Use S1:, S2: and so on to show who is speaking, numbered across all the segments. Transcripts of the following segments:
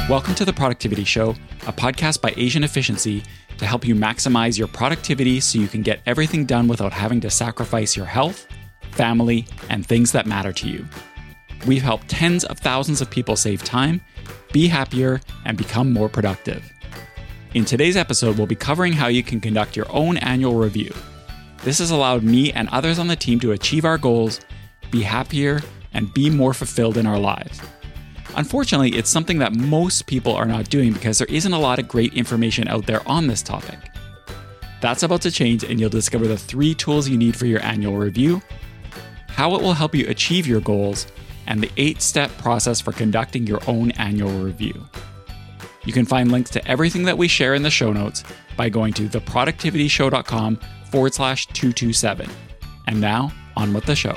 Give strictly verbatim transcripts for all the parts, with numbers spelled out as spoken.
S1: Welcome to The Productivity Show, a podcast by Asian Efficiency to help you maximize your productivity so you can get everything done without having to sacrifice your health, family, and things that matter to you. We've helped tens of thousands of people save time, be happier, and become more productive. In today's episode, we'll be covering how you can conduct your own annual review. This has allowed me and others on the team to achieve our goals, be happier, and be more fulfilled in our lives. Unfortunately, it's something that most people are not doing because there isn't a lot of great information out there on this topic. That's about to change, and you'll discover the three tools you need for your annual review, how it will help you achieve your goals, and the eight-step process for conducting your own annual review. You can find links to everything that we share in the show notes by going to theproductivityshow.com forward slash 227. And now, on with the show.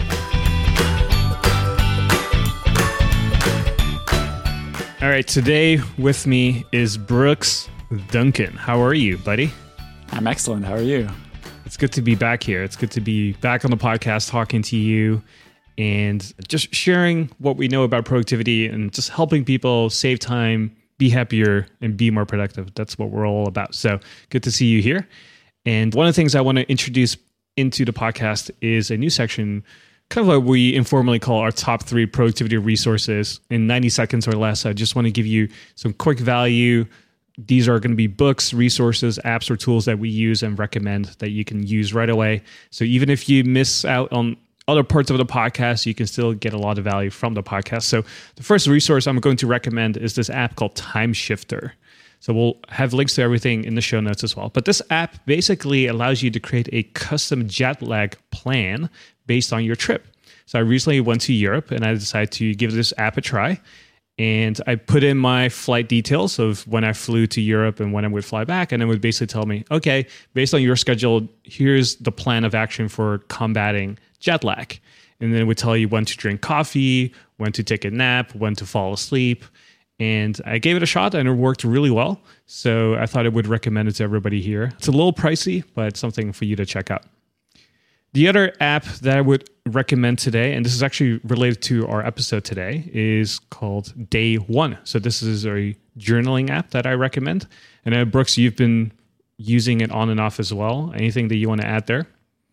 S2: All right, today with me is Brooks Duncan. How are you, buddy?
S1: I'm excellent. How are you?
S2: It's good to be back here. It's good to be back on the podcast talking to you and just sharing what we know about productivity and just helping people save time, be happier, and be more productive. That's what we're all about. So good to see you here. And one of the things I want to introduce into the podcast is a new section, kind of what we informally call our top three productivity resources in ninety seconds or less. I just want to give you some quick value. These are going to be books, resources, apps, or tools that we use and recommend that you can use right away. So even if you miss out on other parts of the podcast, you can still get a lot of value from the podcast. So the first resource I'm going to recommend is this app called Time Shifter. So we'll have links to everything in the show notes as well. But this app basically allows you to create a custom jet lag plan based on your trip. So I recently went to Europe and I decided to give this app a try. And I put in my flight details of when I flew to Europe and when I would fly back. And it would basically tell me, okay, based on your schedule, here's the plan of action for combating jet lag. And then it would tell you when to drink coffee, when to take a nap, when to fall asleep. And I gave it a shot and it worked really well. So I thought I would recommend it to everybody here. It's a little pricey, but it's something for you to check out. The other app that I would recommend today, and this is actually related to our episode today, is called Day One. So this is a journaling app that I recommend. And uh, Brooks, you've been using it on and off as well. Anything that you want to add there?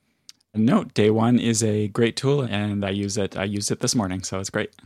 S1: No, Day One is a great tool, and I use it. I used it this morning, so it's great.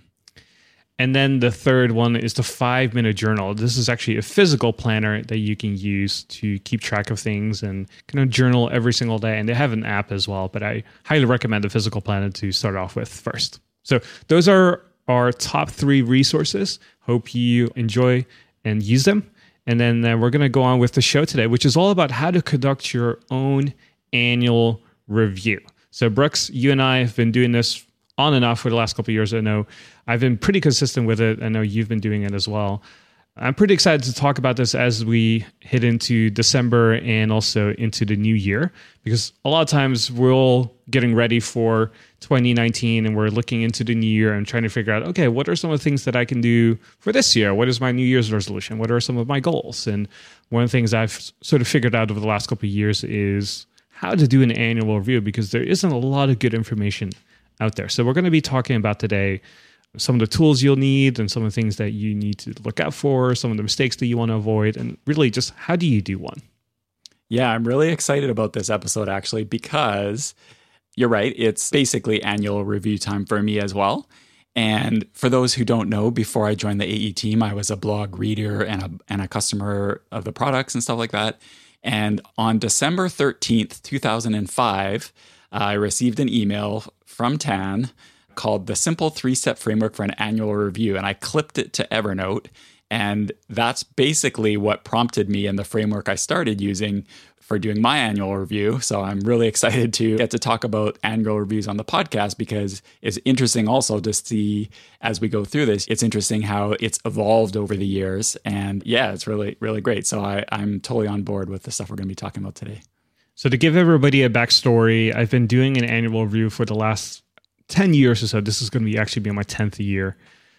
S2: And then the third one is the five-minute journal. This is actually a physical planner that you can use to keep track of things and kind of journal every single day. And they have an app as well, but I highly recommend the physical planner to start off with first. So those are our top three resources. Hope you enjoy and use them. And then uh, we're going to go on with the show today, which is all about how to conduct your own annual review. So Brooks, you and I have been doing this on and off for the last couple of years. I know I've been pretty consistent with it. I know you've been doing it as well. I'm pretty excited to talk about this as we hit into December and also into the new year, because a lot of times we're all getting ready for twenty nineteen and we're looking into the new year and trying to figure out, okay, what are some of the things that I can do for this year? What is my New Year's resolution? What are some of my goals? And one of the things I've sort of figured out over the last couple of years is how to do an annual review, because there isn't a lot of good information out there. So we're going to be talking about today some of the tools you'll need and some of the things that you need to look out for, some of the mistakes that you want to avoid, and really just how do you do one?
S1: Yeah, I'm really excited about this episode actually, because you're right. It's basically annual review time for me as well. And for those who don't know, before I joined the A E team, I was a blog reader and a, and a customer of the products and stuff like that. And on December thirteenth, two thousand five, I received an email from Tan called the Simple Three-Step Framework for an Annual Review. And I clipped it to Evernote. And that's basically what prompted me in the framework I started using for doing my annual review. So I'm really excited to get to talk about annual reviews on the podcast, because it's interesting also to see as we go through this, it's interesting how it's evolved over the years. And yeah, it's really, really great. So I, I'm totally on board with the stuff we're going to be talking about today.
S2: So to give everybody a backstory, I've been doing an annual review for the last ten years or so. This is going to be actually be my tenth year.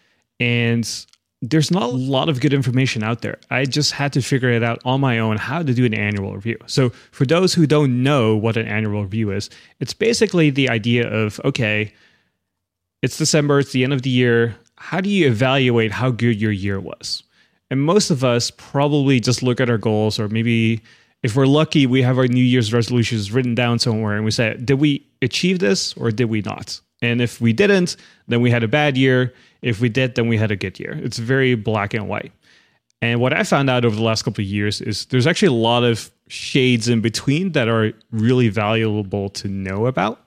S2: And there's not a lot of good information out there. I just had to figure it out on my own how to do an annual review. So for those who don't know what an annual review is, it's basically the idea of, okay, it's December, it's the end of the year. How do you evaluate how good your year was? And most of us probably just look at our goals, or maybe if we're lucky, we have our New Year's resolutions written down somewhere and we say, did we achieve this or did we not? And if we didn't, then we had a bad year. If we did, then we had a good year. It's very black and white. And what I found out over the last couple of years is there's actually a lot of shades in between that are really valuable to know about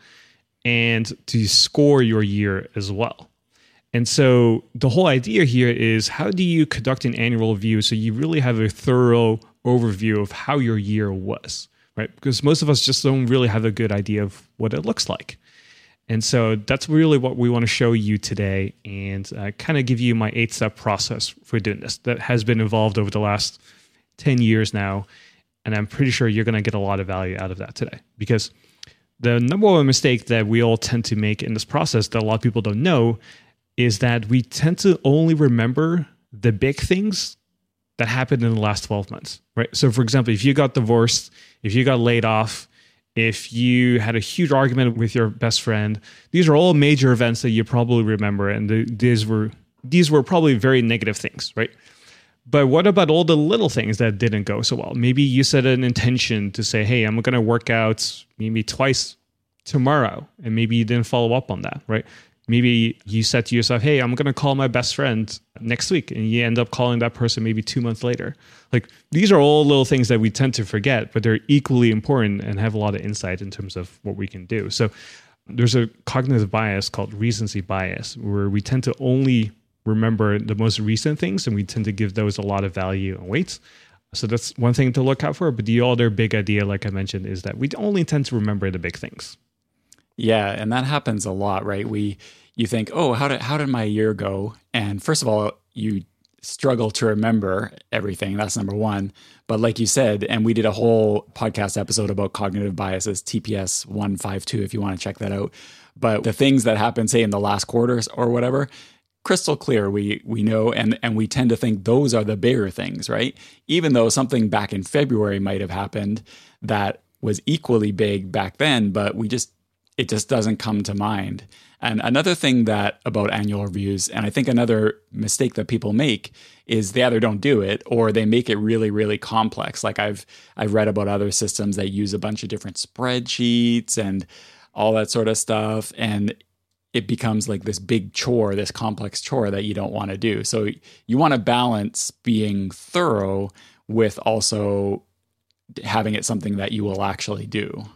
S2: and to score your year as well. And so the whole idea here is, how do you conduct an annual review so you really have a thorough overview of how your year was, right? Because most of us just don't really have a good idea of what it looks like. And so that's really what we want to show you today, and uh, kind of give you my eight-step process for doing this that has been evolved over the last ten years now. And I'm pretty sure you're going to get a lot of value out of that today, because the number one mistake that we all tend to make in this process that a lot of people don't know is that we tend to only remember the big things that happened in the last twelve months, right? So for example, if you got divorced, if you got laid off, if you had a huge argument with your best friend, these are all major events that you probably remember. And the, these were these were probably very negative things, right? But what about all the little things that didn't go so well? Maybe you set an intention to say, hey, I'm going to work out maybe twice tomorrow. And maybe you didn't follow up on that, right? Maybe you said to yourself, hey, I'm going to call my best friend next week. And you end up calling that person maybe two months later. Like, these are all little things that we tend to forget, but they're equally important and have a lot of insight in terms of what we can do. So there's a cognitive bias called recency bias, where we tend to only remember the most recent things, and we tend to give those a lot of value and weight. So that's one thing to look out for. But the other big idea, like I mentioned, is that we only tend to remember the big things.
S1: Yeah, and that happens a lot, right? We, you think, oh, how did how did my year go? And first of all, you struggle to remember everything. That's number one. But like you said, and we did a whole podcast episode about cognitive biases, T P S one fifty-two, if you want to check that out. But the things that happen, say in the last quarters or whatever, crystal clear, we we know, and and we tend to think those are the bigger things, right? Even though something back in February might have happened that was equally big back then, but we just it just doesn't come to mind. And another thing that about annual reviews, and I think another mistake that people make, is they either don't do it or they make it really, really complex. Like I've I've read about other systems that use a bunch of different spreadsheets and all that sort of stuff, and it becomes like this big chore, this complex chore that you don't want to do. So you want to balance being thorough with also having it something that you will actually do.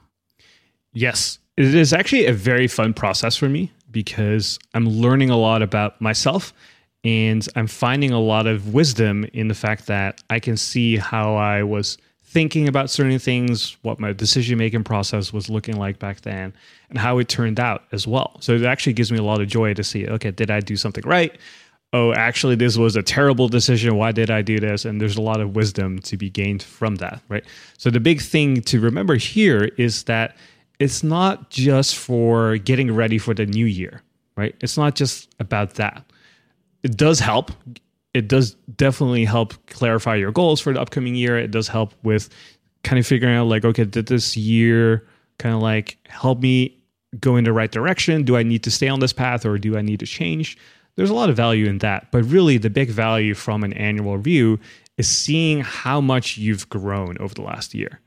S2: Yes. It is actually a very fun process for me, because I'm learning a lot about myself, and I'm finding a lot of wisdom in the fact that I can see how I was thinking about certain things, what my decision-making process was looking like back then, and how it turned out as well. So it actually gives me a lot of joy to see, okay, did I do something right? Oh, actually, this was a terrible decision. Why did I do this? And there's a lot of wisdom to be gained from that, right? So the big thing to remember here is that it's not just for getting ready for the new year, right? It's not just about that. It does help. It does definitely help clarify your goals for the upcoming year. It does help with kind of figuring out like, okay, did this year kind of like help me go in the right direction? Do I need to stay on this path, or do I need to change? There's a lot of value in that. But really the big value from an annual review is seeing how much you've grown over the last year.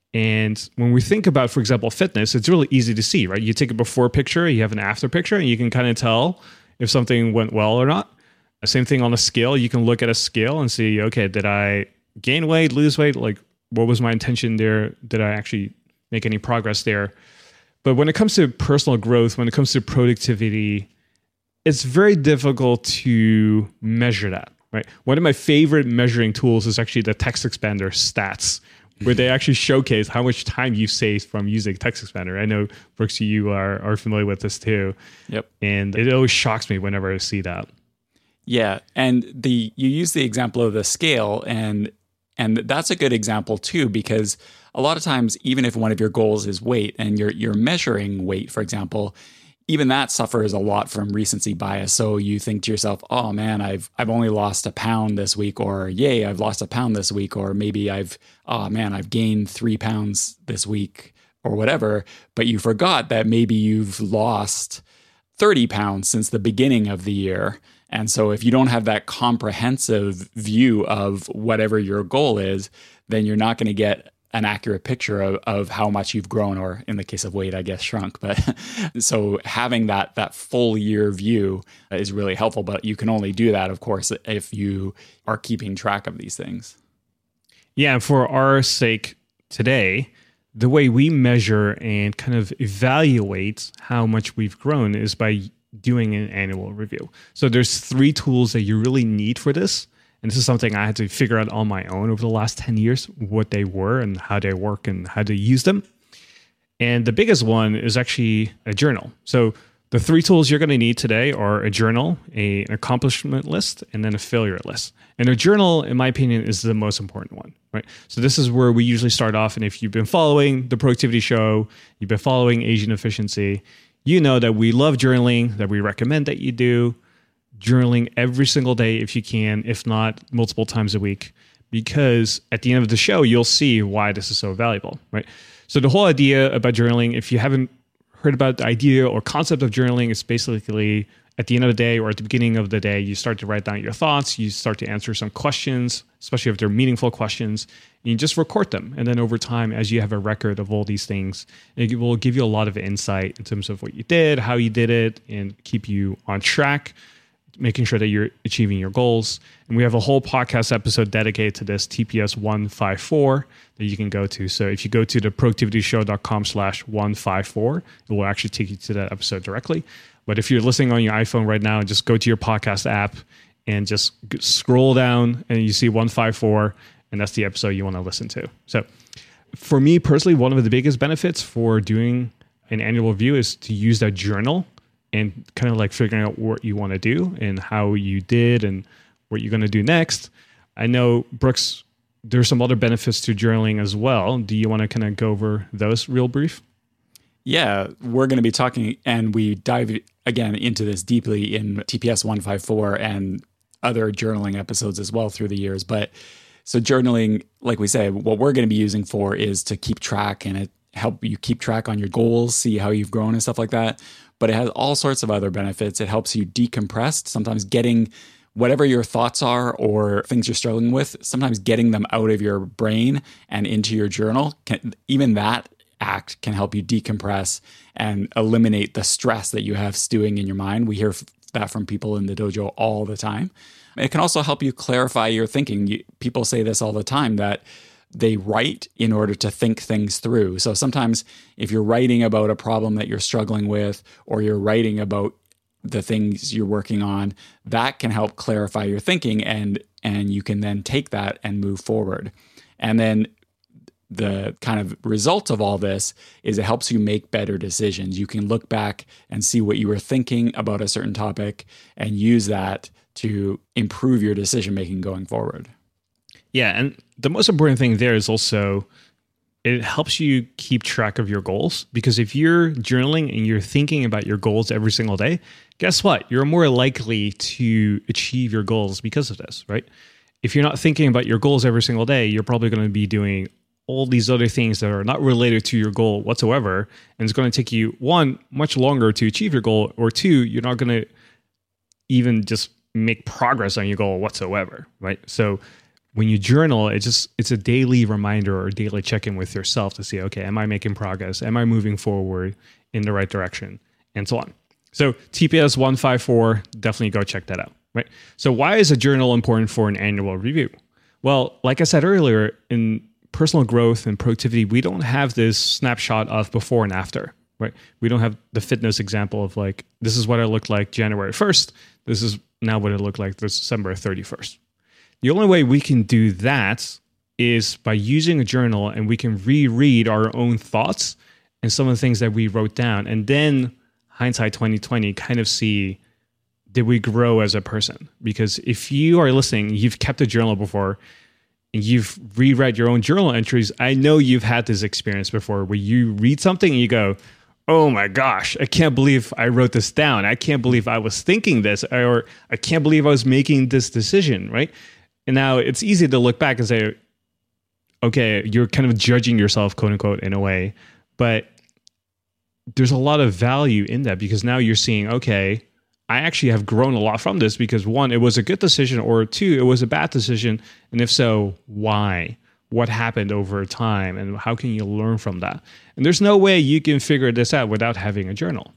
S2: And when we think about, for example, fitness, it's really easy to see, right? You take a before picture, you have an after picture, and you can kind of tell if something went well or not. The same thing on a scale. You can look at a scale and see, okay, did I gain weight, lose weight? Like, what was my intention there? Did I actually make any progress there? But when it comes to personal growth, when it comes to productivity, it's very difficult to measure that, right? One of my favorite measuring tools is actually the TextExpander stats, where they actually showcase how much time you've saved from using TextExpander. I know, Brooks, you are, are familiar with this too.
S1: Yep.
S2: And it always shocks me whenever I see that.
S1: Yeah. And the you use the example of the scale, and and that's a good example too, because a lot of times, even if one of your goals is weight and you're you're measuring weight, for example, even that suffers a lot from recency bias. So you think to yourself, oh man, I've I've only lost a pound this week, or yay, I've lost a pound this week, or maybe I've, oh man, I've gained three pounds this week, or whatever. But you forgot that maybe you've lost thirty pounds since the beginning of the year. And so if you don't have that comprehensive view of whatever your goal is, then you're not going to get an accurate picture of, of how much you've grown, or in the case of weight, I guess, shrunk. But so having that that full year view is really helpful. But you can only do that, of course, if you are keeping track of these things.
S2: Yeah, and for our sake today, the way we measure and kind of evaluate how much we've grown is by doing an annual review. So there's three tools that you really need for this. And this is something I had to figure out on my own over the last ten years, what they were and how they work and how to use them. And the biggest one is actually a journal. So the three tools you're going to need today are a journal, a, an accomplishment list, and then a failure list. And a journal, in my opinion, is the most important one, right? So this is where we usually start off. And if you've been following the Productivity Show, you've been following Asian Efficiency, you know that we love journaling, that we recommend that you do journaling every single day if you can, if not multiple times a week, because at the end of the show, you'll see why this is so valuable, right? So the whole idea about journaling, if you haven't heard about the idea or concept of journaling, it's basically at the end of the day or at the beginning of the day, you start to write down your thoughts, you start to answer some questions, especially if they're meaningful questions, and you just record them. And then over time, as you have a record of all these things, it will give you a lot of insight in terms of what you did, how you did it, and keep you on track, making sure that you're achieving your goals. And we have a whole podcast episode dedicated to this, T P S one fifty-four, that you can go to. So if you go to the productivityshow.com slash 154, it will actually take you to that episode directly. But if you're listening on your iPhone right now, just go to your podcast app and just scroll down and you see one fifty-four, and that's the episode you want to listen to. So for me personally, one of the biggest benefits for doing an annual review is to use that journal and kind of like figuring out what you want to do and how you did and what you're going to do next. I know, Brooks, there's some other benefits to journaling as well. Do you want to kind of go over those real brief?
S1: Yeah, we're going to be talking, and we dive again into this deeply in T P S one fifty-four and other journaling episodes as well through the years. But so journaling, like we say, what we're going to be using for is to keep track, and it help you keep track on your goals, see how you've grown and stuff like that. But it has all sorts of other benefits. It helps you decompress, sometimes getting whatever your thoughts are or things you're struggling with, sometimes getting them out of your brain and into your journal. Can, even that act can help you decompress and eliminate the stress that you have stewing in your mind. We hear that from people in the dojo all the time. It can also help you clarify your thinking. You, people say this all the time, that they write in order to think things through. So sometimes if you're writing about a problem that you're struggling with, or you're writing about the things you're working on, that can help clarify your thinking, and and you can then take that and move forward. And then the kind of result of all this is it helps you make better decisions. You can look back and see what you were thinking about a certain topic and use that to improve your decision-making going forward.
S2: Yeah, and the most important thing there is also it helps you keep track of your goals, because if you're journaling and you're thinking about your goals every single day, guess what? You're more likely to achieve your goals because of this, right? If you're not thinking about your goals every single day, you're probably going to be doing all these other things that are not related to your goal whatsoever, and it's going to take you, one, much longer to achieve your goal, or two, you're not going to even just make progress on your goal whatsoever, right? So when you journal, it's just it's a daily reminder or daily check-in with yourself to see, okay, am I making progress? Am I moving forward in the right direction? And so on. So T P S one fifty-four, definitely go check that out, right? So why is a journal important for an annual review? Well, like I said earlier, in personal growth and productivity, we don't have this snapshot of before and after, right? We don't have the fitness example of like, this is what I looked like January first. This is now what it looked like December thirty-first. The only way we can do that is by using a journal, and we can reread our own thoughts and some of the things that we wrote down. And then hindsight twenty twenty, kind of see, did we grow as a person? Because if you are listening, you've kept a journal before, and you've reread your own journal entries, I know you've had this experience before where you read something and you go, oh my gosh, I can't believe I wrote this down. I can't believe I was thinking this, or I can't believe I was making this decision, right? And now it's easy to look back and say, okay, you're kind of judging yourself, quote unquote, in a way, but there's a lot of value in that, because now you're seeing, okay, I actually have grown a lot from this because one, it was a good decision, or two, it was a bad decision. And if so, why? What happened over time, and how can you learn from that? And there's no way you can figure this out without having a journal.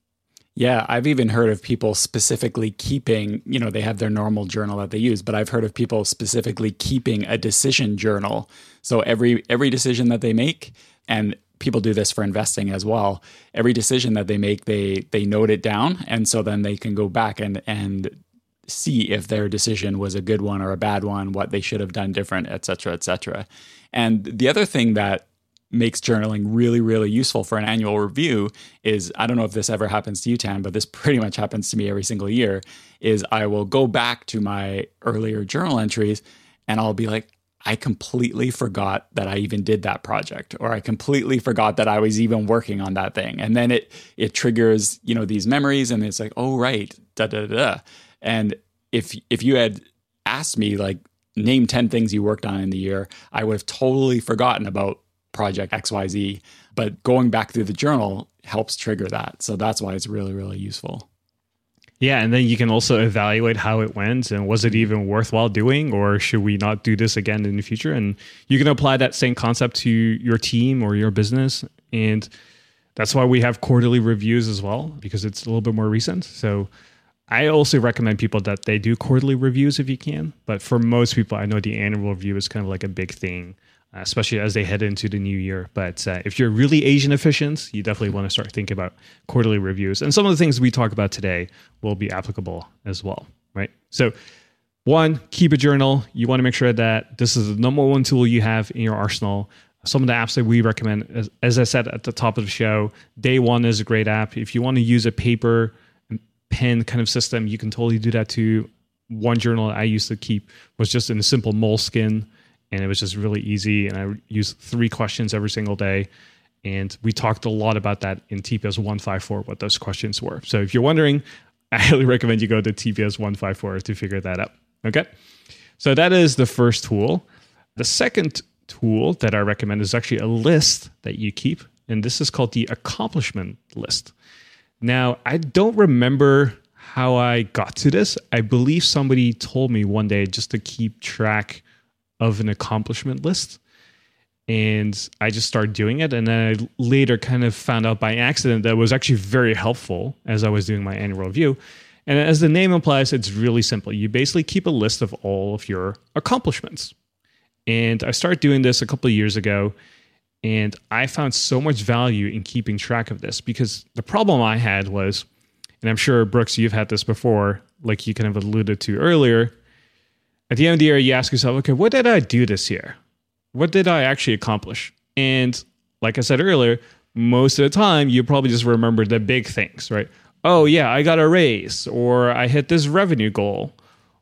S1: Yeah, I've even heard of people specifically keeping, you know, they have their normal journal that they use, but I've heard of people specifically keeping a decision journal. So every every decision that they make, and people do this for investing as well, every decision that they make, they they note it down. And so then they can go back and and see if their decision was a good one or a bad one, what they should have done different, et cetera, et cetera. And the other thing that makes journaling really, really useful for an annual review is, I don't know if this ever happens to you, Tan, but this pretty much happens to me every single year, is I will go back to my earlier journal entries and I'll be like, I completely forgot that I even did that project, or I completely forgot that I was even working on that thing. And then it it triggers, you know, these memories, and it's like, oh, right, da, da, da, da. And if if you had asked me, like, name ten things you worked on in the year, I would have totally forgotten about project X Y Z, but going back through the journal helps trigger that. So that's why it's really, really useful.
S2: Yeah, and then you can also evaluate how it went and was it even worthwhile doing, or should we not do this again in the future? And you can apply that same concept to your team or your business. And that's why we have quarterly reviews as well, because it's a little bit more recent. So I also recommend people that they do quarterly reviews if you can. But for most people, I know the annual review is kind of like a big thing, especially as they head into the new year. But uh, if you're really Asian efficient, you definitely want to start thinking about quarterly reviews. And some of the things we talk about today will be applicable as well, right? So one, keep a journal. You want to make sure that this is the number one tool you have in your arsenal. Some of the apps that we recommend, as, as I said at the top of the show, Day One is a great app. If you want to use a paper and pen kind of system, you can totally do that too. One journal I used to keep was just in a simple Moleskine, and it was just really easy. And I used three questions every single day. And we talked a lot about that in T P S one fifty-four, what those questions were. So if you're wondering, I highly recommend you go to T P S one fifty-four to figure that out. Okay. So that is the first tool. The second tool that I recommend is actually a list that you keep. And this is called the accomplishment list. Now, I don't remember how I got to this. I believe somebody told me one day just to keep track of an accomplishment list. And I just started doing it. And then I later kind of found out by accident that it was actually very helpful as I was doing my annual review. And as the name implies, it's really simple. You basically keep a list of all of your accomplishments. And I started doing this a couple of years ago. And I found so much value in keeping track of this, because the problem I had was, and I'm sure, Brooks, you've had this before, like you kind of alluded to earlier, at the end of the year, you ask yourself, okay, what did I do this year? What did I actually accomplish? And like I said earlier, most of the time, you probably just remember the big things, right? Oh, yeah, I got a raise, or I hit this revenue goal,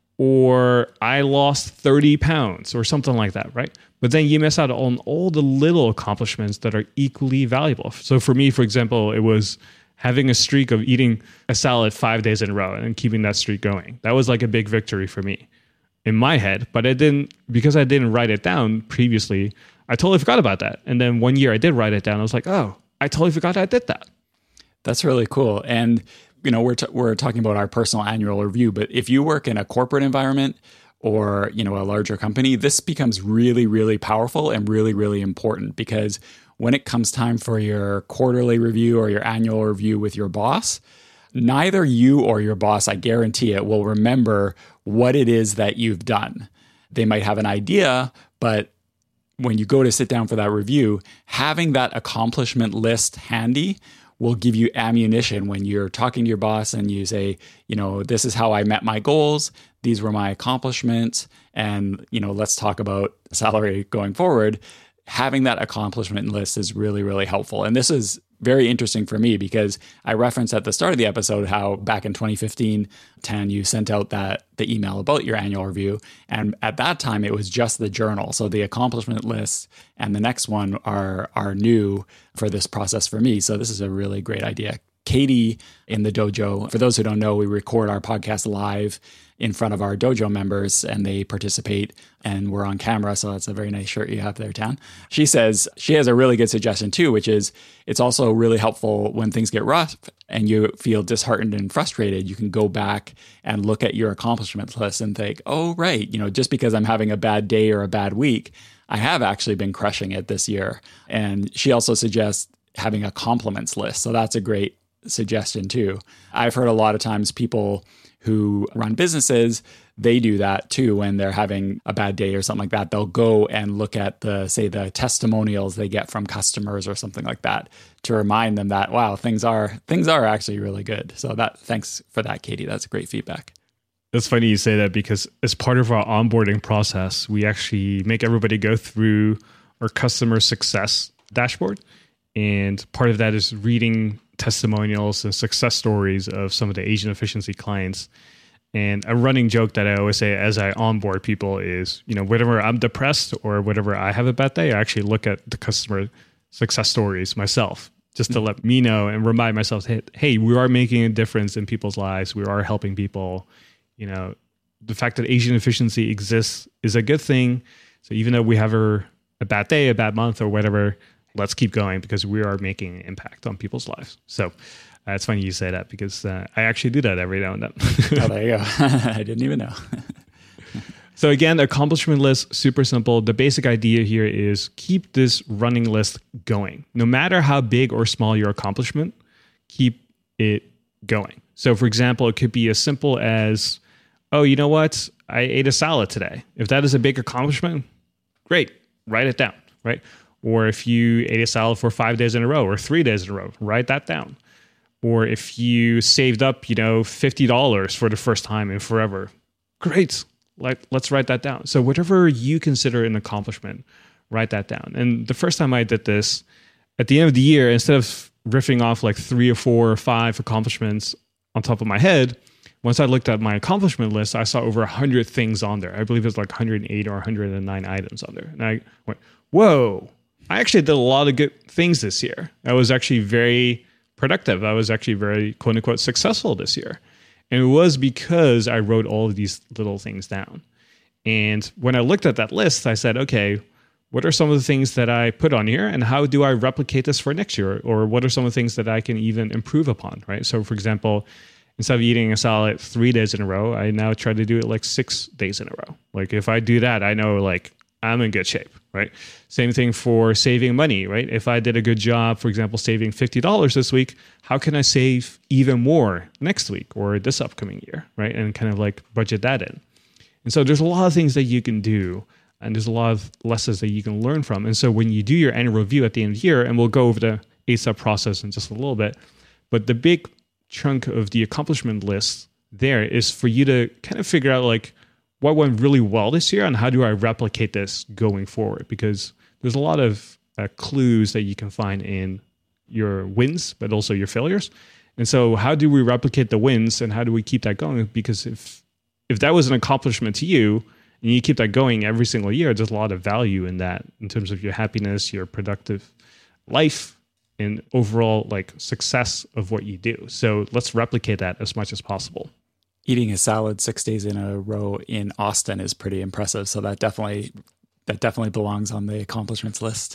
S2: or I lost thirty pounds, or something like that, right? But then you miss out on all the little accomplishments that are equally valuable. So for me, for example, it was having a streak of eating a salad five days in a row and keeping that streak going. That was like a big victory for me in my head, but I didn't, because I didn't write it down previously, I totally forgot about that. And then one year I did write it down. I was like, oh, I totally forgot I did that.
S1: That's really cool. And, you know, we're, t- we're talking about our personal annual review, but if you work in a corporate environment or, you know, a larger company, this becomes really, really powerful and really, really important, because when it comes time for your quarterly review or your annual review with your boss, neither you or your boss, I guarantee it, will remember what it is that you've done. They might have an idea, but when you go to sit down for that review, having that accomplishment list handy will give you ammunition when you're talking to your boss and you say, you know, this is how I met my goals. These were my accomplishments. And, you know, let's talk about salary going forward. Having that accomplishment list is really, really helpful. And this is very interesting for me, because I referenced at the start of the episode how back in twenty fifteen, Tan, you sent out that the email about your annual review. And at that time, it was just the journal. So the accomplishment list and the next one are, are new for this process for me. So this is a really great idea. Katie in the dojo. For those who don't know, we record our podcast live in front of our dojo members and they participate and we're on camera. So that's a very nice shirt you have there, Tan. She says she has a really good suggestion too, which is it's also really helpful when things get rough and you feel disheartened and frustrated. You can go back and look at your accomplishments list and think, oh, right, you know, just because I'm having a bad day or a bad week, I have actually been crushing it this year. And she also suggests having a compliments list. So that's a great suggestion too. I've heard a lot of times people who run businesses, they do that too when they're having a bad day or something like that. They'll go and look at the, say, the testimonials they get from customers or something like that to remind them that, wow, things are things are actually really good. So that thanks for that, Katie. That's great feedback.
S2: It's funny you say that because as part of our onboarding process, we actually make everybody go through our customer success dashboard. And part of that is reading testimonials and success stories of some of the Asian efficiency clients. And a running joke that I always say as I onboard people is, you know, whenever I'm depressed or whenever I have a bad day, I actually look at the customer success stories myself, just to let me know and remind myself, hey, hey, we are making a difference in people's lives. We are helping people. You know, the fact that Asian efficiency exists is a good thing. So even though we have a, a bad day, a bad month or whatever, let's keep going because we are making an impact on people's lives. So uh, it's funny you say that because uh, I actually do that every now and then.
S1: Oh, there you go. I didn't even know.
S2: So again, the accomplishment list, super simple. The basic idea here is keep this running list going. No matter how big or small your accomplishment, keep it going. So for example, it could be as simple as, oh, you know what? I ate a salad today. If that is a big accomplishment, great. Write it down, right? Or if you ate a salad for five days in a row or three days in a row, write that down. Or if you saved up, you know, fifty dollars for the first time in forever, great. Like, let's write that down. So whatever you consider an accomplishment, write that down. And the first time I did this, at the end of the year, instead of riffing off like three or four or five accomplishments on top of my head, once I looked at my accomplishment list, I saw over one hundred things on there. I believe it's like one hundred eight or one hundred nine items on there. And I went, whoa. I actually did a lot of good things this year. I was actually very productive. I was actually very, quote unquote, successful this year. And it was because I wrote all of these little things down. And when I looked at that list, I said, okay, what are some of the things that I put on here and how do I replicate this for next year? Or what are some of the things that I can even improve upon, right? So for example, instead of eating a salad three days in a row, I now try to do it like six days in a row. Like if I do that, I know like I'm in good shape, right? Same thing for saving money, right? If I did a good job, for example, saving fifty dollars this week, how can I save even more next week or this upcoming year, right? And kind of like budget that in. And so there's a lot of things that you can do and there's a lot of lessons that you can learn from. And so when you do your annual review at the end of the year, and we'll go over the eight-step process in just a little bit, but the big chunk of the accomplishment list there is for you to kind of figure out like, what went really well this year and how do I replicate this going forward? Because there's a lot of uh, clues that you can find in your wins, but also your failures. And so how do we replicate the wins and how do we keep that going? Because if if that was an accomplishment to you and you keep that going every single year, there's a lot of value in that in terms of your happiness, your productive life, and overall like success of what you do. So let's replicate that as much as possible.
S1: Eating a salad six days in a row in Austin is pretty impressive. So that definitely that definitely belongs on the accomplishments list.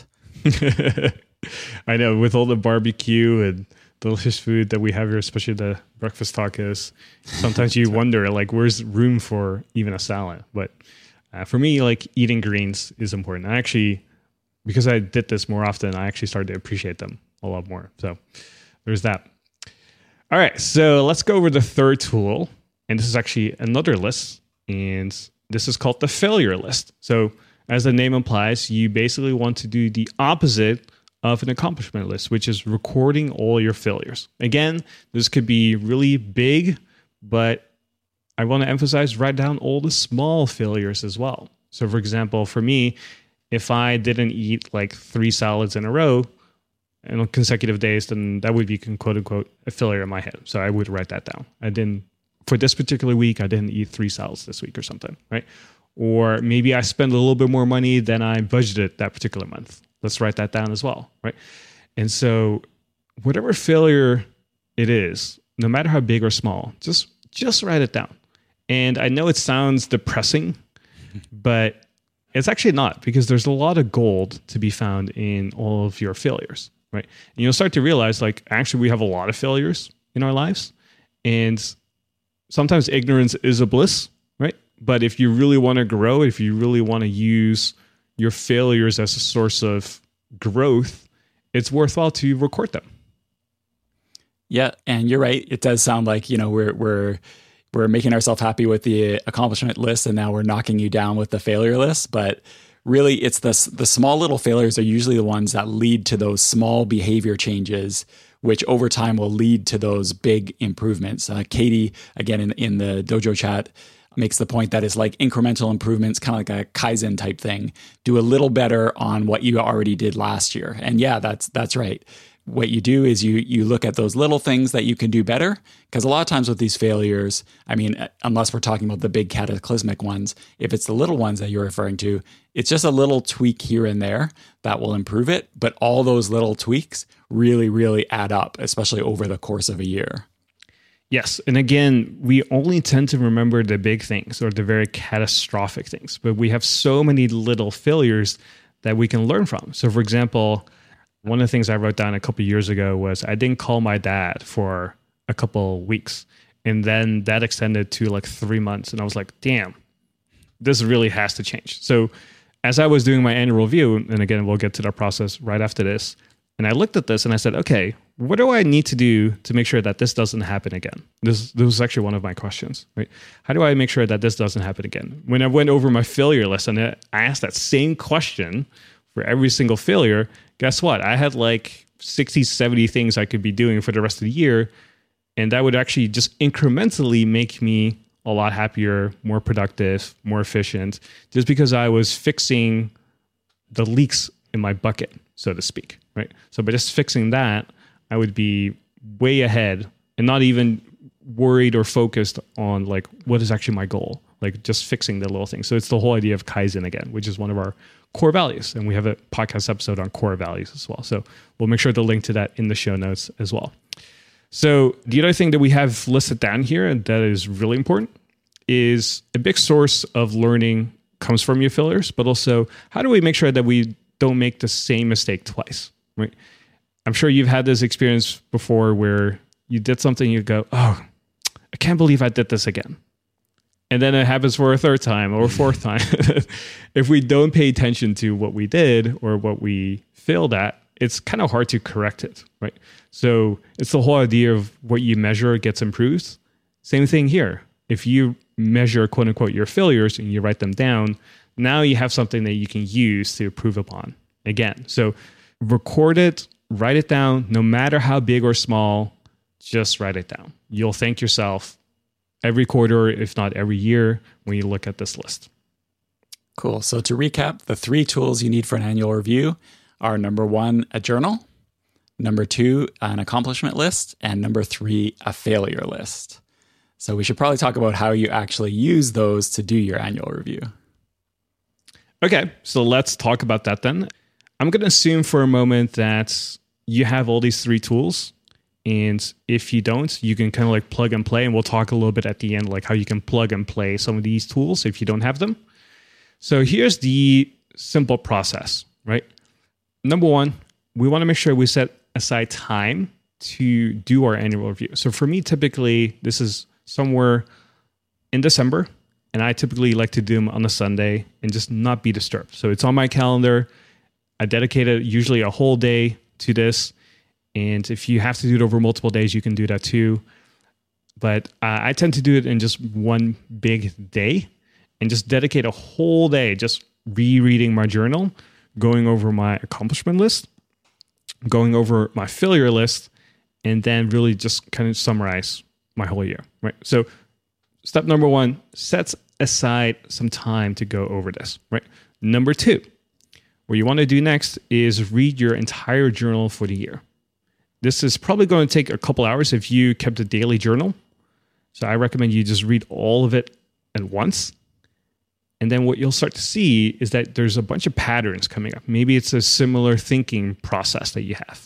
S2: I know, with all the barbecue and delicious food that we have here, especially the breakfast tacos, sometimes you wonder like where's room for even a salad. But uh, for me, like eating greens is important. I actually, because I did this more often, I actually started to appreciate them a lot more. So there's that. All right, so let's go over the third tool. And this is actually another list, and this is called the failure list. So as the name implies, you basically want to do the opposite of an accomplishment list, which is recording all your failures. Again, this could be really big, but I want to emphasize, write down all the small failures as well. So for example, for me, if I didn't eat like three salads in a row on consecutive days, then that would be quote unquote a failure in my head. So I would write that down. I didn't For this particular week, I didn't eat three salads this week or something, right? Or maybe I spent a little bit more money than I budgeted that particular month. Let's write that down as well, right? And so whatever failure it is, no matter how big or small, just just write it down. And I know it sounds depressing, but it's actually not, because there's a lot of gold to be found in all of your failures, right? And you'll start to realize, like, actually we have a lot of failures in our lives, and sometimes ignorance is a bliss, right? But if you really want to grow, if you really want to use your failures as a source of growth, it's worthwhile to record them.
S1: Yeah, and you're right. It does sound like, you know, we're we're we're making ourselves happy with the accomplishment list, and now we're knocking you down with the failure list. But really, it's the the small little failures are usually the ones that lead to those small behavior changes, which over time will lead to those big improvements. Uh, Katie, again, in, in the dojo chat, makes the point that it's like incremental improvements, kind of like a Kaizen type thing. Do a little better on what you already did last year. And yeah, that's that's right. What you do is you you look at those little things that you can do better, because a lot of times with these failures, I mean, unless we're talking about the big cataclysmic ones, if it's the little ones that you're referring to, it's just a little tweak here and there that will improve it. But all those little tweaks really, really add up, especially over the course of a year.
S2: Yes. And again, we only tend to remember the big things or the very catastrophic things, but we have so many little failures that we can learn from. So for example, one of the things I wrote down a couple of years ago was I didn't call my dad for a couple of weeks. And then that extended to like three months. And I was like, damn, this really has to change. So as I was doing my annual review, and again, we'll get to that process right after this, and I looked at this and I said, okay, what do I need to do to make sure that this doesn't happen again? This, this was actually one of my questions, right? How do I make sure that this doesn't happen again? When I went over my failure list and I asked that same question for every single failure, guess what? I had like sixty, seventy things I could be doing for the rest of the year. And that would actually just incrementally make me a lot happier, more productive, more efficient, just because I was fixing the leaks in my bucket, so to speak, right? So by just fixing that, I would be way ahead and not even worried or focused on like, what is actually my goal? Like just fixing the little things. So it's the whole idea of Kaizen again, which is one of our core values. And we have a podcast episode on core values as well. So we'll make sure to link to that in the show notes as well. So the other thing that we have listed down here and that is really important is a big source of learning comes from your failures, but also how do we make sure that we don't make the same mistake twice, right? I'm sure you've had this experience before where you did something, you go, oh, I can't believe I did this again. And then it happens for a third time or a fourth time. If we don't pay attention to what we did or what we failed at, it's kind of hard to correct it, right? So it's the whole idea of what you measure gets improved. Same thing here. If you measure, quote unquote, your failures and you write them down, now you have something that you can use to improve upon again. So record it, write it down, no matter how big or small, just write it down. You'll thank yourself every quarter, if not every year, when you look at this list.
S1: Cool. So to recap, the three tools you need for an annual review are number one, a journal, number two, an accomplishment list, and number three, a failure list. So we should probably talk about how you actually use those to do your annual review.
S2: Okay, so let's talk about that then. I'm going to assume for a moment that you have all these three tools. And if you don't, you can kind of like plug and play. And we'll talk a little bit at the end, like how you can plug and play some of these tools if you don't have them. So here's the simple process, right? Number one, we want to make sure we set aside time to do our annual review. So for me, typically, this is somewhere in December. And I typically like to do them on a Sunday and just not be disturbed. So it's on my calendar. I dedicate it usually a whole day to this. And if you have to do it over multiple days, you can do that too. But uh, I tend to do it in just one big day and just dedicate a whole day just rereading my journal, going over my accomplishment list, going over my failure list, and then really just kind of summarize my whole year, right? So step number one, set aside some time to go over this, right? Number two, what you want to do next is read your entire journal for the year. This is probably going to take a couple hours if you kept a daily journal. So I recommend you just read all of it at once. And then what you'll start to see is that there's a bunch of patterns coming up. Maybe it's a similar thinking process that you have.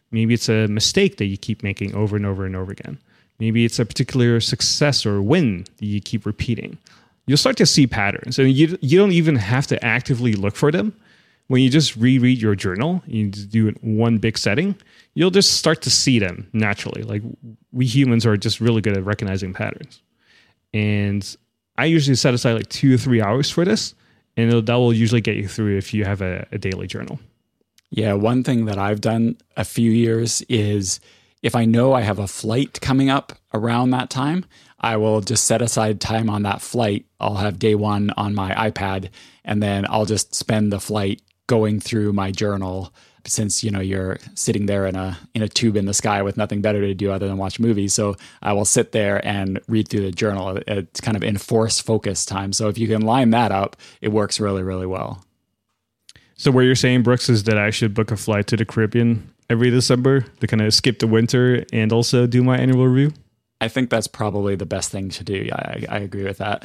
S2: Maybe it's a mistake that you keep making over and over and over again. Maybe it's a particular success or win that you keep repeating. You'll start to see patterns, and you you don't even have to actively look for them. When you just reread your journal, you just do it one big setting, you'll just start to see them naturally. Like, we humans are just really good at recognizing patterns. And I usually set aside like two or three hours for this, and it'll, that will usually get you through if you have a, a daily journal.
S1: Yeah, one thing that I've done a few years is if I know I have a flight coming up around that time, I will just set aside time on that flight. I'll have day one on my iPad, and then I'll just spend the flight going through my journal. Since, you know, you're sitting there in a in a tube in the sky with nothing better to do other than watch movies. So I will sit there and read through the journal. It's kind of enforced focus time. So if you can line that up, it works really, really well.
S2: So what you're saying, Brooks, is that I should book a flight to the Caribbean every December to kind of skip the winter and also do my annual review?
S1: I think that's probably the best thing to do. I, I agree with that.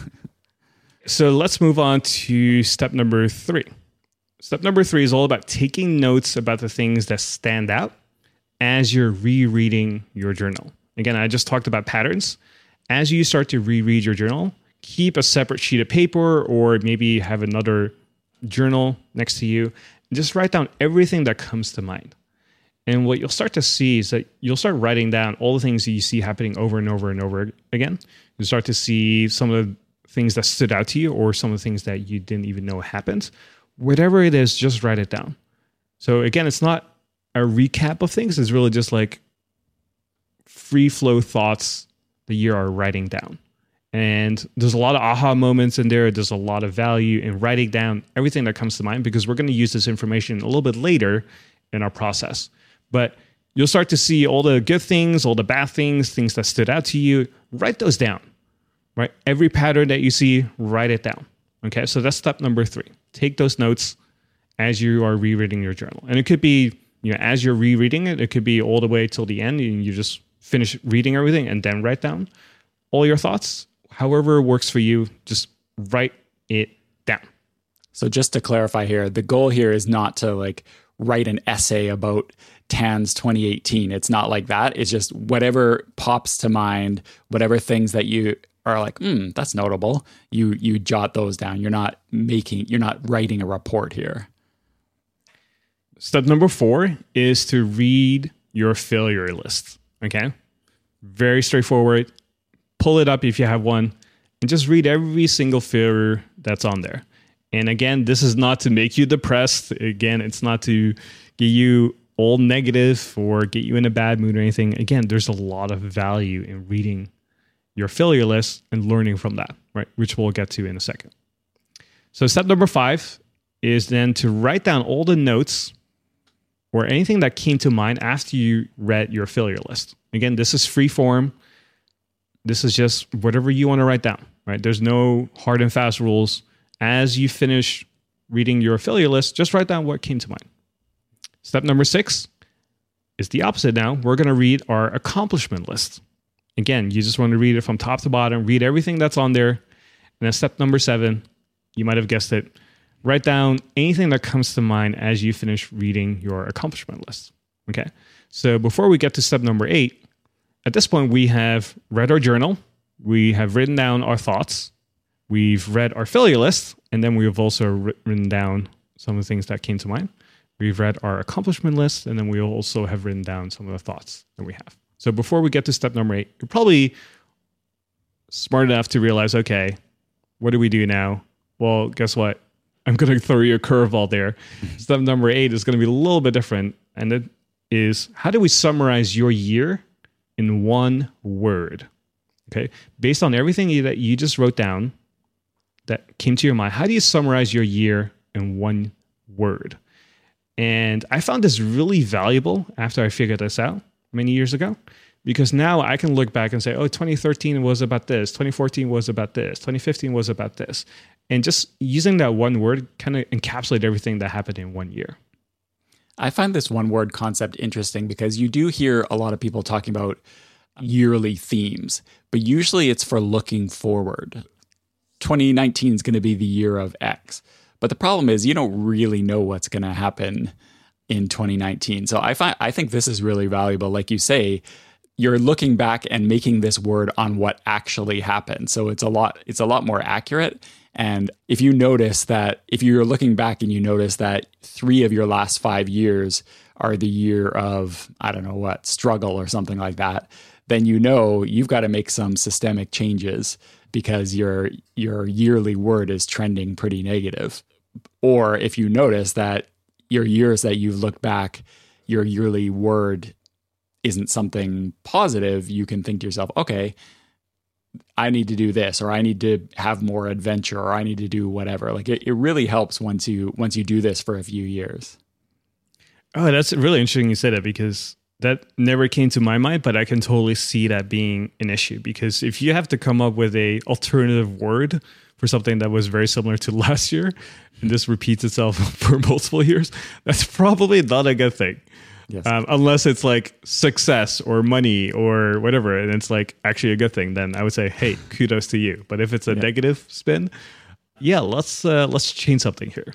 S2: So let's move on to step number three. Step number three is all about taking notes about the things that stand out as you're rereading your journal. Again, I just talked about patterns. As you start to reread your journal, keep a separate sheet of paper or maybe have another journal next to you. And just write down everything that comes to mind. And what you'll start to see is that you'll start writing down all the things that you see happening over and over and over again. You'll start to see some of the things that stood out to you or some of the things that you didn't even know happened. Whatever it is, just write it down. So again, it's not a recap of things. It's really just like free flow thoughts that you are writing down. And there's a lot of aha moments in there. There's a lot of value in writing down everything that comes to mind because we're going to use this information a little bit later in our process. But you'll start to see all the good things, all the bad things, things that stood out to you. Write those down, right? Every pattern that you see, write it down. Okay, so that's step number three. Take those notes as you are rereading your journal. And it could be, you know, as you're rereading it, it could be all the way till the end and you just finish reading everything and then write down all your thoughts. However works for you, just write it down.
S1: So just to clarify here, the goal here is not to like write an essay about T A N S twenty eighteen. It's not like that. It's just whatever pops to mind, whatever things that you are like, hmm, that's notable. You you jot those down. You're not making, you're not writing a report here.
S2: Step number four is to read your failure list. Okay, very straightforward. Pull it up if you have one, and just read every single failure that's on there. And again, this is not to make you depressed. Again, it's not to get you all negative or get you in a bad mood or anything. Again, there's a lot of value in reading your failure list and learning from that, right? Which we'll get to in a second. So step number five is then to write down all the notes or anything that came to mind after you read your failure list. Again, this is free form. This is just whatever you want to write down, right? There's no hard and fast rules. As you finish reading your failure list, just write down what came to mind. Step number six is the opposite now. We're going to read our accomplishment list. Again, you just want to read it from top to bottom, read everything that's on there. And then step number seven, you might have guessed it, write down anything that comes to mind as you finish reading your accomplishment list. Okay. So before we get to step number eight, at this point, we have read our journal. We have written down our thoughts. We've read our failure list. And then we've also written down some of the things that came to mind. We've read our accomplishment list. And then we also have written down some of the thoughts that we have. So before we get to step number eight, you're probably smart enough to realize, okay, what do we do now? Well, guess what? I'm going to throw you a curveball there. Step number eight is going to be a little bit different. And it is, how do we summarize your year in one word? Okay. Based on everything you, that you just wrote down that came to your mind, how do you summarize your year in one word? And I found this really valuable after I figured this out many years ago, because now I can look back and say, oh, twenty thirteen was about this, twenty fourteen was about this, twenty fifteen was about this. And just using that one word kind of encapsulate everything that happened in one year.
S1: I find this one word concept interesting because you do hear a lot of people talking about yearly themes, but usually it's for looking forward. twenty nineteen is going to be the year of X. But the problem is you don't really know what's going to happen in twenty nineteen. So I find I think this is really valuable. Like you say, you're looking back and making this word on what actually happened. So it's a lot it's a lot more accurate. And if you notice that, if you're looking back and you notice that three of your last five years are the year of, I don't know what, struggle or something like that, then you know you've got to make some systemic changes because your your yearly word is trending pretty negative. Or if you notice that your years that you've looked back, your yearly word isn't something positive, you can think to yourself, okay, I need to do this, or I need to have more adventure, or I need to do whatever. Like it, it really helps once you once you do this for a few years.
S2: Oh, that's really interesting you said that, because that never came to my mind, but I can totally see that being an issue. Because if you have to come up with a alternative word for something that was very similar to last year, and this repeats itself for multiple years, that's probably not a good thing. Yes. Um, unless it's like success or money or whatever, and it's like actually a good thing, then I would say, hey, kudos to you. But if it's a yeah. negative spin, yeah, let's uh, let's change something here.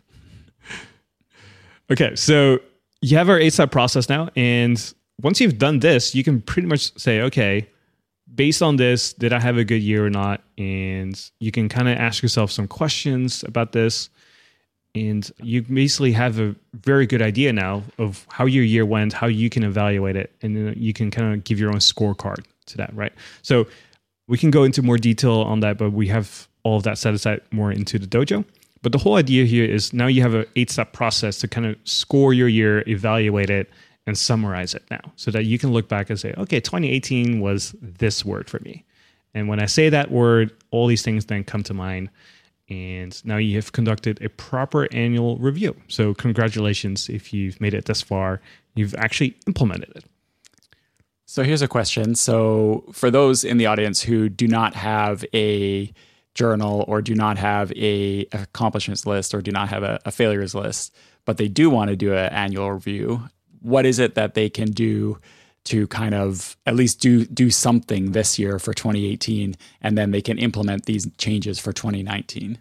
S2: Okay, so you have our eight-step process now, and once you've done this, you can pretty much say, okay, based on this, did I have a good year or not? And you can kind of ask yourself some questions about this. And you basically have a very good idea now of how your year went, how you can evaluate it, and then you can kind of give your own scorecard to that, right? So we can go into more detail on that, but we have all of that set aside more into the dojo. But the whole idea here is now you have an eight-step process to kind of score your year, evaluate it, and summarize it now so that you can look back and say, okay, twenty eighteen was this word for me. And when I say that word, all these things then come to mind. And now you have conducted a proper annual review. So congratulations if you've made it this far. You've actually implemented it.
S1: So here's a question. So for those in the audience who do not have a journal or do not have a accomplishments list or do not have a, a failures list, but they do want to do an annual review, what is it that they can do to kind of at least do do something this year for twenty eighteen, and then they can implement these changes for twenty nineteen?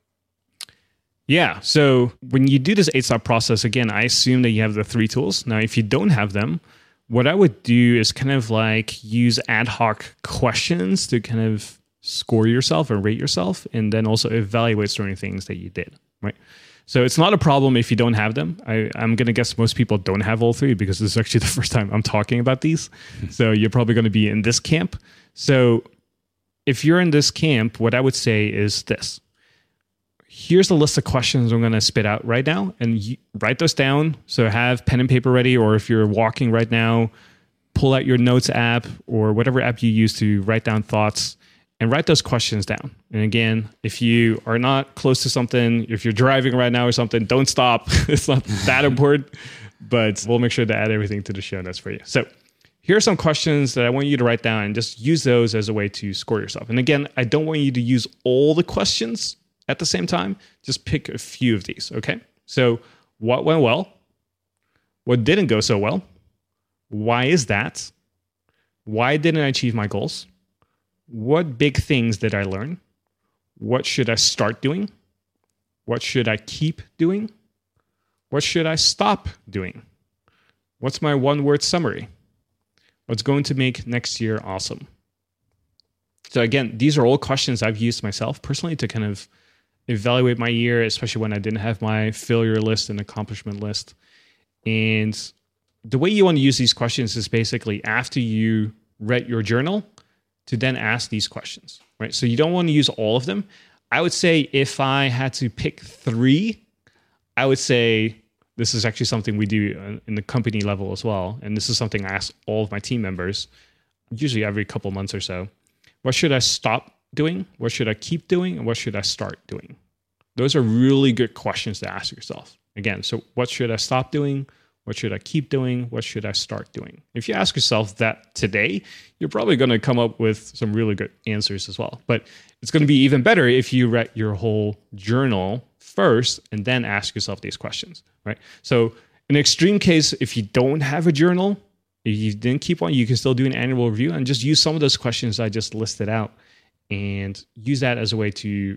S2: Yeah. So when you do this eight-step process, again, I assume that you have the three tools. Now, if you don't have them, what I would do is kind of like use ad hoc questions to kind of score yourself and rate yourself, and then also evaluate certain things that you did, right? So it's not a problem if you don't have them. I, I'm going to guess most people don't have all three because this is actually the first time I'm talking about these. So you're probably going to be in this camp. So if you're in this camp, what I would say is this. Here's the list of questions I'm going to spit out right now, and you write those down. So have pen and paper ready, or if you're walking right now, pull out your notes app or whatever app you use to write down thoughts. And write those questions down. And again, if you are not close to something, if you're driving right now or something, don't stop. It's not that important, but we'll make sure to add everything to the show notes for you. So here are some questions that I want you to write down and just use those as a way to score yourself. And again, I don't want you to use all the questions at the same time. Just pick a few of these, okay? So what went well? What didn't go so well? Why is that? Why didn't I achieve my goals? What big things did I learn? What should I start doing? What should I keep doing? What should I stop doing? What's my one-word summary? What's going to make next year awesome? So again, these are all questions I've used myself personally to kind of evaluate my year, especially when I didn't have my failure list and accomplishment list. And the way you want to use these questions is basically after you read your journal, to then ask these questions, right? So you don't want to use all of them. I would say if I had to pick three, I would say this is actually something we do in the company level as well. And this is something I ask all of my team members, usually every couple months or so. What should I stop doing? What should I keep doing? And what should I start doing? Those are really good questions to ask yourself. Again, so what should I stop doing? What should I keep doing? What should I start doing? If you ask yourself that today, you're probably going to come up with some really good answers as well. But it's going to be even better if you write your whole journal first and then ask yourself these questions, right? So in an extreme case, if you don't have a journal, if you didn't keep one, you can still do an annual review and just use some of those questions I just listed out and use that as a way to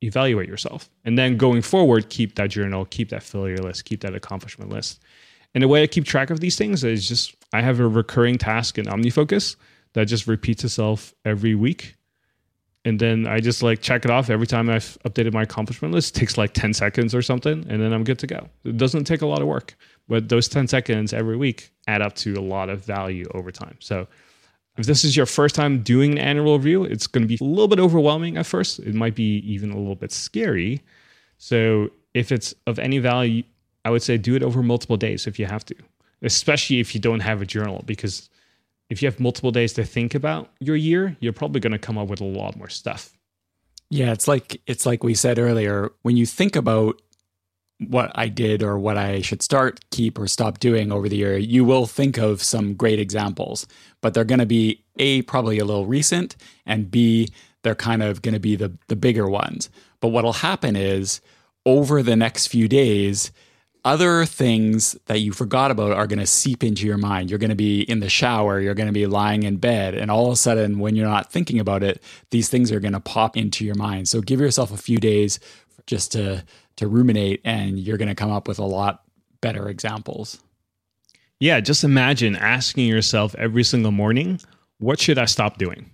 S2: evaluate yourself. And then going forward, keep that journal, keep that failure list, keep that accomplishment list. And the way I keep track of these things is just, I have a recurring task in OmniFocus that just repeats itself every week. And then I just like check it off every time I've updated my accomplishment list. It takes like ten seconds or something, and then I'm good to go. It doesn't take a lot of work, but those ten seconds every week add up to a lot of value over time. So if this is your first time doing an annual review, it's going to be a little bit overwhelming at first. It might be even a little bit scary. So if it's of any value, I would say do it over multiple days if you have to, especially if you don't have a journal, because if you have multiple days to think about your year, you're probably going to come up with a lot more stuff.
S1: Yeah, it's like it's like we said earlier, when you think about what I did or what I should start, keep, or stop doing over the year, you will think of some great examples, but they're going to be A, probably a little recent, and B, they're kind of going to be the, the bigger ones. But what'll happen is over the next few days, other things that you forgot about are going to seep into your mind. You're going to be in the shower, you're going to be lying in bed, and all of a sudden, when you're not thinking about it, these things are going to pop into your mind. So give yourself a few days just to to ruminate, and you're going to come up with a lot better examples.
S2: Yeah, just imagine asking yourself every single morning, what should I stop doing?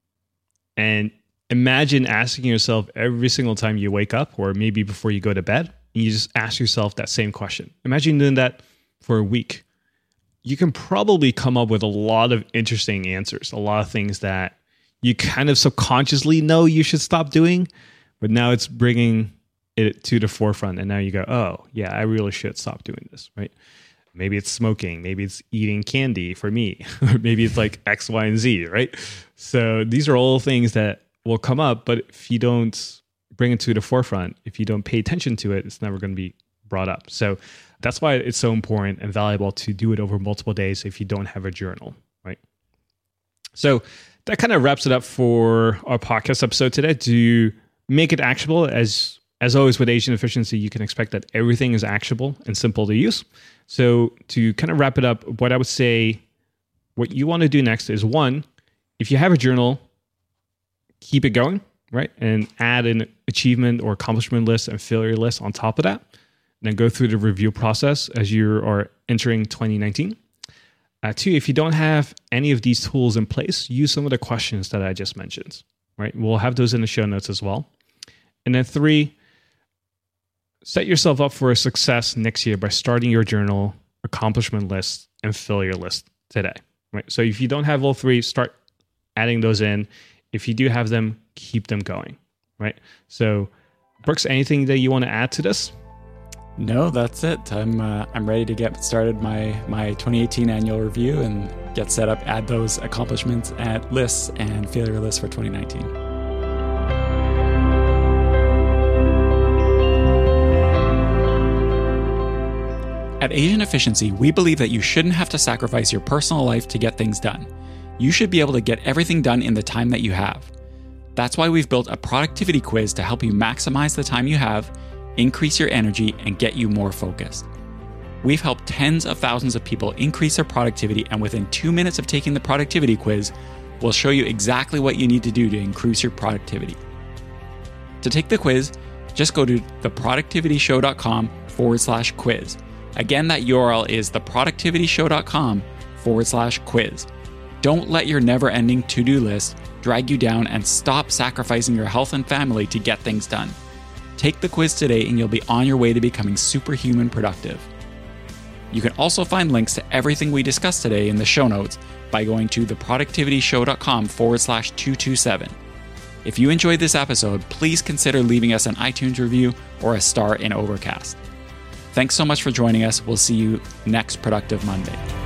S2: And imagine asking yourself every single time you wake up, or maybe before you go to bed, and you just ask yourself that same question. Imagine doing that for a week. You can probably come up with a lot of interesting answers, a lot of things that you kind of subconsciously know you should stop doing, but now it's bringing it to the forefront. And now you go, oh, yeah, I really should stop doing this, right? Maybe it's smoking. Maybe it's eating candy for me. Or maybe it's like X, Y, and Z, right? So these are all things that will come up, but if you don't bring it to the forefront, if you don't pay attention to it, it's never going to be brought up. So that's why it's so important and valuable to do it over multiple days if you don't have a journal, right? So that kind of wraps it up for our podcast episode today. To make it actionable, as as always with Asian Efficiency, you can expect that everything is actionable and simple to use. So to kind of wrap it up, what I would say, what you want to do next is, one, if you have a journal, keep it going, right? And add an achievement or accomplishment list and failure list on top of that. And then go through the review process as you are entering twenty nineteen. Uh, two, if you don't have any of these tools in place, use some of the questions that I just mentioned, right? We'll have those in the show notes as well. And then three, set yourself up for a success next year by starting your journal, accomplishment list, and failure list today, right? So if you don't have all three, start adding those in. If you do have them, keep them going, right? So Brooks, anything that you want to add to this?
S1: No, that's it. I'm uh, I'm ready to get started my my twenty eighteen annual review and get set up, add those accomplishments at lists and failure lists for twenty nineteen. At Asian Efficiency, we believe that you shouldn't have to sacrifice your personal life to get things done. You should be able to get everything done in the time that you have. That's why we've built a productivity quiz to help you maximize the time you have, increase your energy, and get you more focused. We've helped tens of thousands of people increase their productivity, and within two minutes of taking the productivity quiz, we'll show you exactly what you need to do to increase your productivity. To take the quiz, just go to theproductivityshow.com forward slash quiz. Again, that U R L is theproductivityshow.com forward slash quiz. Don't let your never-ending to-do list drag you down, and stop sacrificing your health and family to get things done. Take the quiz today and you'll be on your way to becoming superhuman productive. You can also find links to everything we discussed today in the show notes by going to theproductivityshow.com forward slash 227. If you enjoyed this episode, please consider leaving us an iTunes review or a star in Overcast. Thanks so much for joining us. We'll see you next Productive Monday.